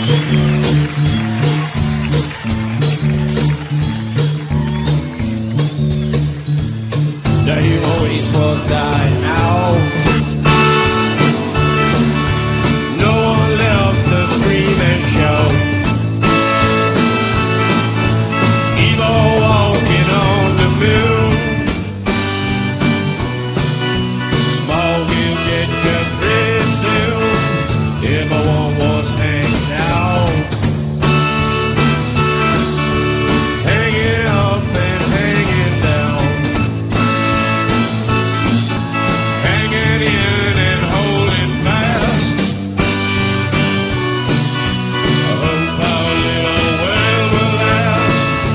They always was dying out. No one left to scream and shout. Evil walking on the moon. Small will get you pretty soon. Everyone was hanging out, hanging up and hanging down, hanging in and holding fast. I hope our little world will last.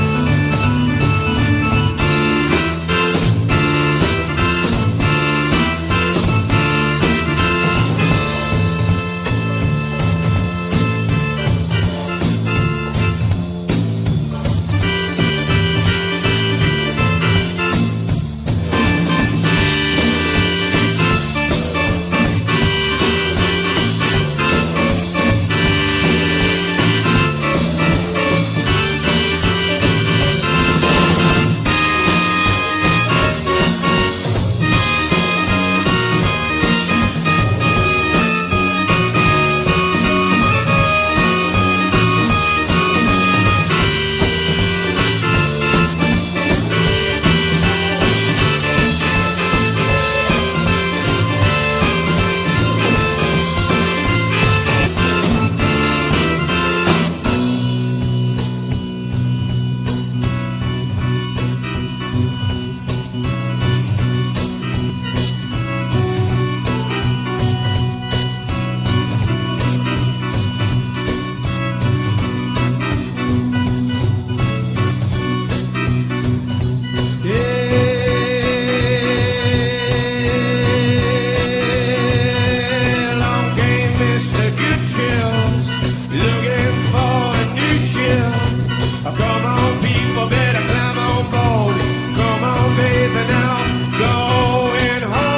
Come on, people, better climb on board. Come on, baby, now going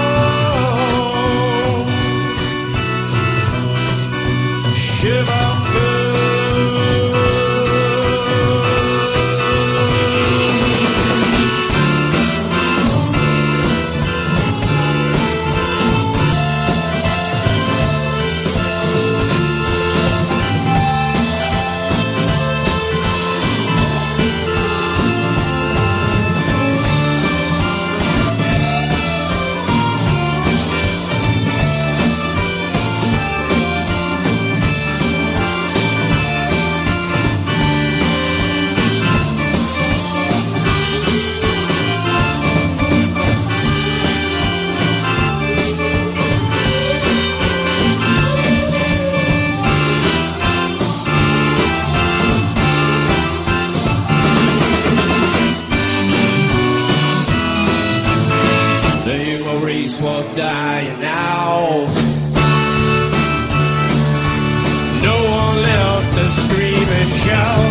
home. Shiver race was dying out. No one left to scream and shout.